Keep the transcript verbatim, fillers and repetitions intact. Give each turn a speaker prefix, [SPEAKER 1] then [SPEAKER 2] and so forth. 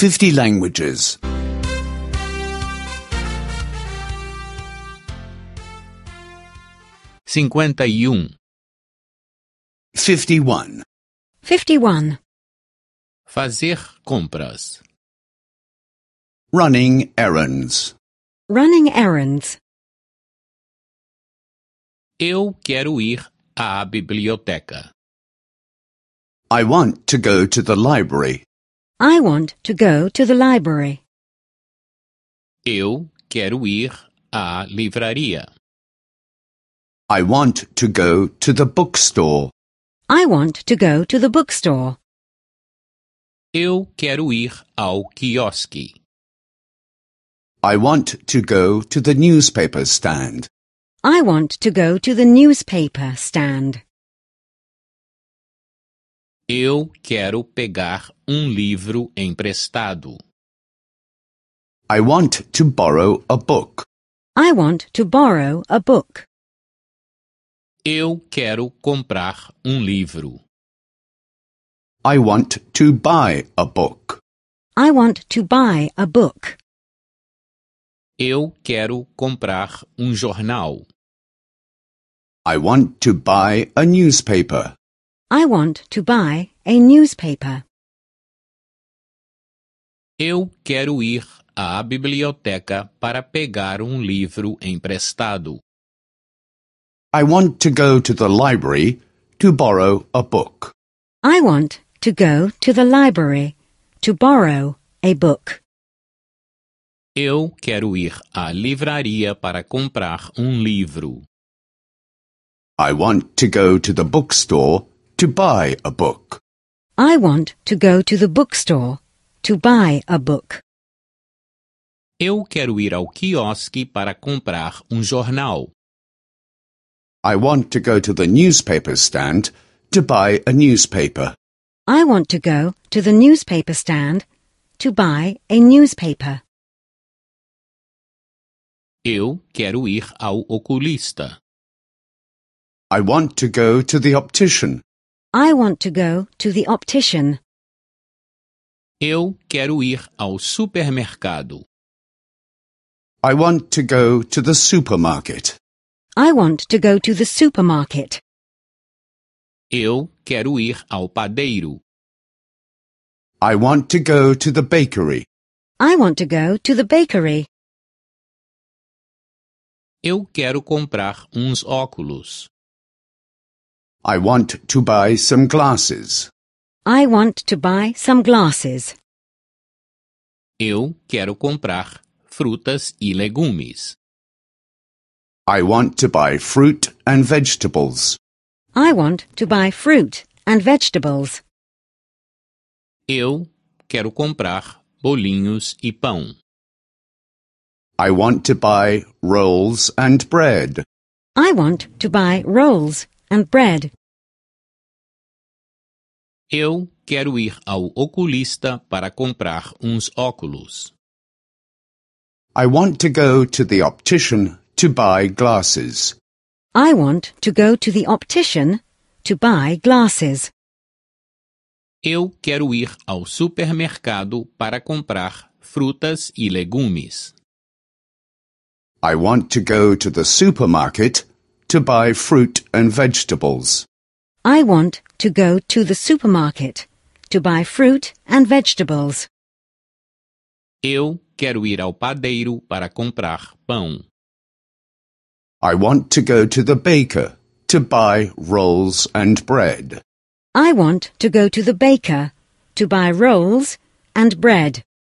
[SPEAKER 1] fifty languages.
[SPEAKER 2] cinquenta e um.
[SPEAKER 1] fifty-one.
[SPEAKER 3] fifty-one.
[SPEAKER 2] Fazer compras.
[SPEAKER 1] Running errands.
[SPEAKER 3] Running errands.
[SPEAKER 2] Eu quero ir à biblioteca.
[SPEAKER 1] I want to go to the library.
[SPEAKER 3] I want to go to the library.
[SPEAKER 2] Eu quero ir à livraria.
[SPEAKER 1] I want to go to the bookstore.
[SPEAKER 3] I want to go to the bookstore.
[SPEAKER 2] Eu quero ir ao quiosque.
[SPEAKER 1] I want to go to the newspaper stand.
[SPEAKER 3] I want to go to the newspaper stand.
[SPEAKER 2] Eu quero pegar um livro emprestado.
[SPEAKER 1] I want to borrow a book.
[SPEAKER 3] I want to borrow a book.
[SPEAKER 2] Eu quero comprar um livro.
[SPEAKER 1] I want to buy a book.
[SPEAKER 3] I want to buy a book.
[SPEAKER 2] Eu quero comprar um jornal.
[SPEAKER 1] I want to buy a newspaper.
[SPEAKER 3] I want to buy a newspaper.
[SPEAKER 2] Eu quero ir à biblioteca para pegar um livro emprestado.
[SPEAKER 1] I want to go to the library to borrow a book.
[SPEAKER 3] I want to go to the library to borrow a book.
[SPEAKER 2] Eu quero ir à livraria para comprar um livro.
[SPEAKER 1] I want to go to the bookstore to buy a book.
[SPEAKER 3] I want to go to the bookstore to buy a book.
[SPEAKER 2] Eu quero ir ao quiosque para comprar um jornal.
[SPEAKER 1] I want to go to the newspaper stand to buy a newspaper.
[SPEAKER 3] I want to go to the newspaper stand to buy a newspaper.
[SPEAKER 2] Eu quero ir ao oculista.
[SPEAKER 1] I want to go to the optician.
[SPEAKER 3] I want to go to the optician.
[SPEAKER 2] Eu quero ir ao supermercado.
[SPEAKER 1] I want to go to the supermarket.
[SPEAKER 3] I want to go to the supermarket.
[SPEAKER 2] Eu quero ir ao padeiro.
[SPEAKER 1] I want to go to the bakery.
[SPEAKER 3] I want to go to the bakery.
[SPEAKER 2] Eu quero comprar uns óculos.
[SPEAKER 1] I want to buy some glasses.
[SPEAKER 3] I want to buy some glasses.
[SPEAKER 2] Eu quero comprar frutas e legumes.
[SPEAKER 1] I want to buy fruit and vegetables.
[SPEAKER 3] I want to buy fruit and vegetables.
[SPEAKER 2] Eu quero comprar bolinhos e pão.
[SPEAKER 1] I want to buy rolls and bread.
[SPEAKER 3] I want to buy rolls and bread.
[SPEAKER 2] Eu quero ir ao oculista para comprar uns óculos.
[SPEAKER 1] I want to go to the optician to buy glasses.
[SPEAKER 3] I want to go to the optician to buy glasses.
[SPEAKER 2] Eu quero ir ao supermercado para comprar frutas e legumes.
[SPEAKER 1] I want to go to the supermarket to buy fruit and vegetables.
[SPEAKER 3] I want to go to the supermarket to buy fruit and vegetables.
[SPEAKER 2] Eu quero ir ao padeiro para comprar pão.
[SPEAKER 1] I want to go to the baker to buy rolls and bread.
[SPEAKER 3] I want to go to the baker to buy rolls and bread.